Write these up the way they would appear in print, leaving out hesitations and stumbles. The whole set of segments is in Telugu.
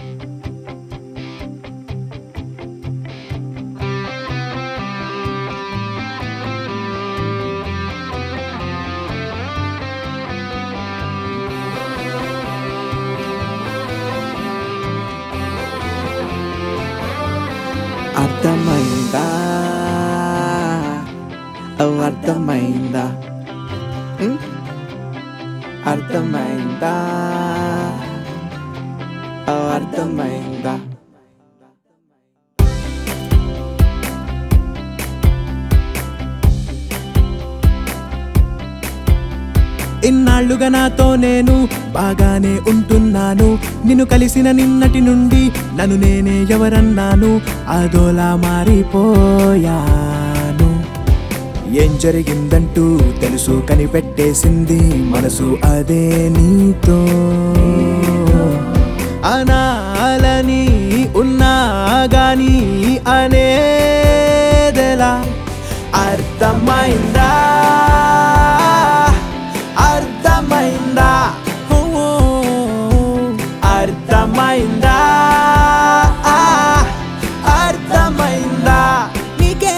అర్థమైందా అర్థమైందా అర్థమైందా అర్థమైందా ఇన్నాళ్ళుగా నాతో నేను బాగానే ఉంటున్నాను. నిన్ను కలిసిన నిన్నటి నుండి నన్ను నేనే ఎవరన్నాను, అదోలా మారిపోయాను. ఏం జరిగిందంటూ తెలుసు కనిపెట్టేసింది మనసు అదే నీతో. అనాలని ఉన్నా గాని అనేదెలా అర్థమైందా అర్థమైందా అర్థమైందా అర్థమైందా నీకే.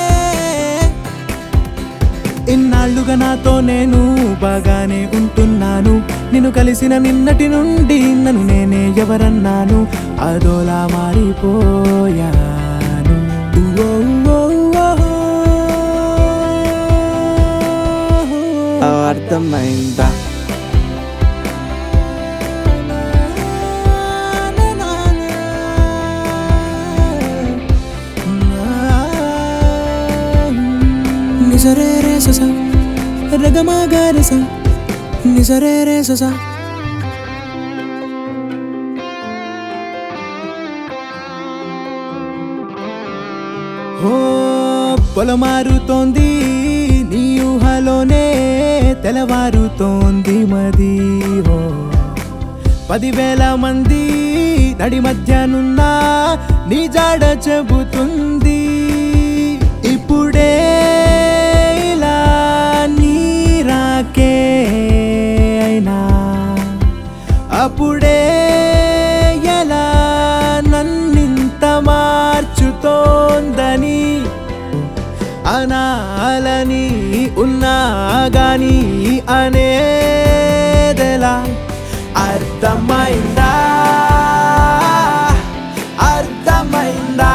ఇన్నాళ్ళుగా నాతో నేను బాగానే ఉంటున్నాను. నిన్ను కలిసిన నిన్నటి నుండి నన్ను నేనే ఎవరన్నాను, అదోలా మారిపోయాను. అర్థమైందా నిజరే రే సస రగమగరస నిజరే రే సస. ఓ పొలమారుతోంది నీ ఊహలోనే తెలవారుతోంది మది. హో 10,000 మంది నడి మధ్యనున్నా నీ జాడ చెబుతుంది. ఇప్పుడే ఇలా నీరాకే అయినా అప్పుడే ఎలా నన్నింత మార్చుతోందని అనాలని ఉన్నా గాని అనేదెలా అర్థమైందా అర్థమైందా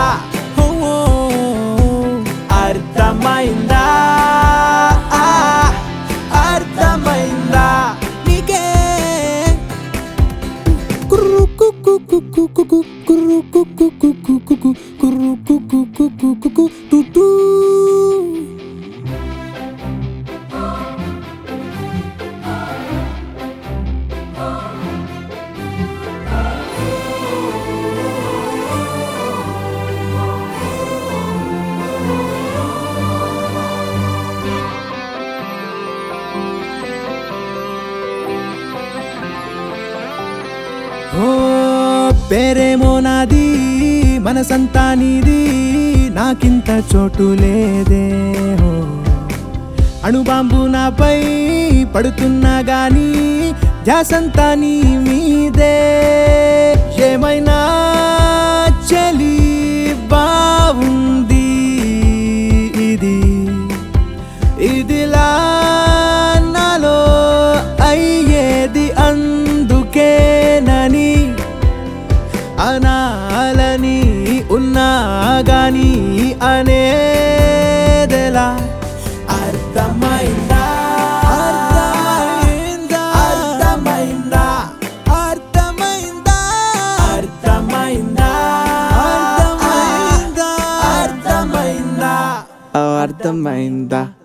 అర్థమైందా అర్థమైందా నీకే. కుర్రు కుక్కు కుక్కు కుక్కు కుర్రు కుక్కు కుక్కు కుక్కు కుర్రు కుక్కు కుక్కు కుక్కు టుటూ. ఓ పేరేమో నాది మనసంతా నీది, నాకింత చోటు లేదే. హో అణుబాంబు నాపై పడుతున్నా గాని ధ్యాసంతా నీ మీదే. ఏమైనా చలి బావుంది ఇది ఇదిలా నాలో అయ్యేది అందుకేనని అనాలని ఉన్నా గాని అనేదెలా అర్థమైందా అర్థమైందా అర్థమైందా అర్థమైందా అర్థమైందా అర్థమైందా అర్థమైందా అర్థమైందా.